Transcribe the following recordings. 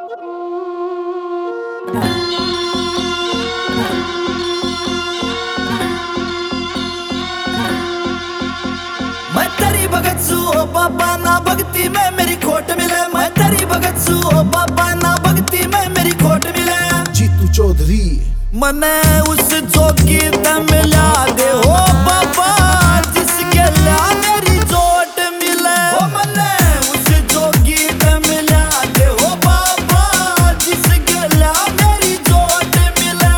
मैं तेरी भगत सू ओ बाबा ना भक्ति में मेरी खोट मिले। मैं तेरी भगत सू ओ बाबा ना भक्ति में मेरी खोट मिले। जीतू चौधरी मने उस जोगी ते मिला दे हो बाबा जिसके ला मेरी चोट मिले। ओ मने उस जोगी ते मिला दे हो बाबा जिसके ला मेरी चोट मिले।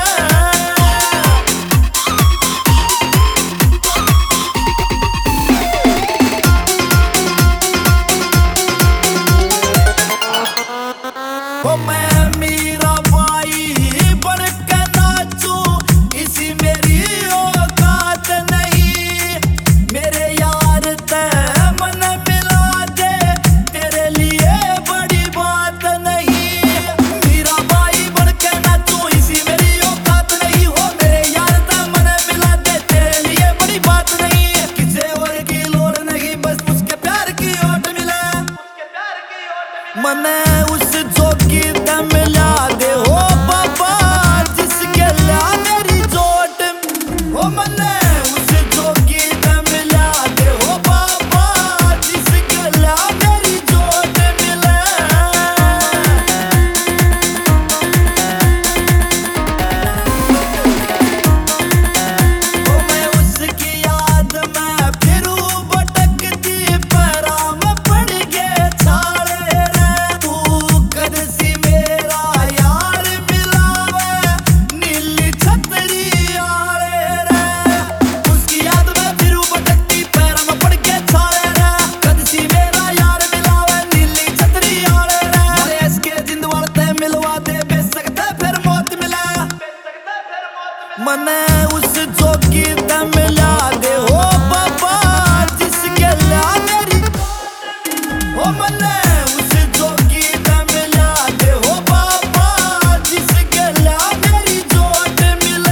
ओ मैं मीरा बाई बन के नाचू इसी मेरी औकात नहीं। मेरे यार ते मन मिला दे तेरे लिए बड़ी बात नहीं। मीरा बाई बन के नाचू इसी मेरी औकात नहीं। हो मेरे यार ते मन मिला दे तेरे लिए बड़ी बात नहीं। किसी और की लोड़ नहीं बस उसके प्यार की ओट मिले। मने उस जोगी ते मिला दे हो बाबा जिसके ला मेरी चोट। ओ मने उस जोगी ते मिला दे हो बाबा जिसके ला मेरी चोट मिले। ओ मैं उसकी याद में फिरूं भटकती पैरा में पड़ गए छाले रे। तू कद सी मेरा यार मिलावे नीली छतरी आले रे। उसकी याद में फिरूं भटकती पैरा में पड़ गए छाले रे। कद सी मेरा यार मिलावे नीली छतरी आले रे। अरे इसके जिंदवाल ते मिलवा दे बेसकते फिर मौत मिले। मने उस जोगी ते मिला दे हो बाबा जिसके ला मेरी। ओ मने उस जोगी ते मिला दे हो बाबा जिसके ला मेरी चोट मिले।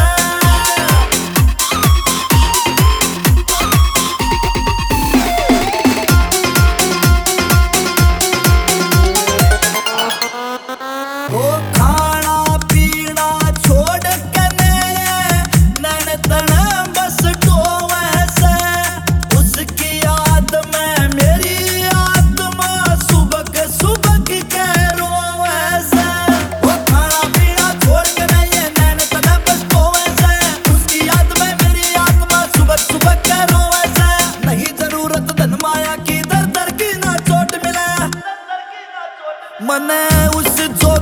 ओ खाना पीना छोड़ के नैन तन बस टोवे से। उसकी याद में मेरी आत्मा सुबक सुबक के रोवे से। ओ खाना पीना छोड़ के नैन तन बस टोवे से। उसकी याद में मेरी आत्मा सुबक सुबक के रोवे से। नहीं जरूरत धन माया की दर दर की ना चोट मिले। मने उस जो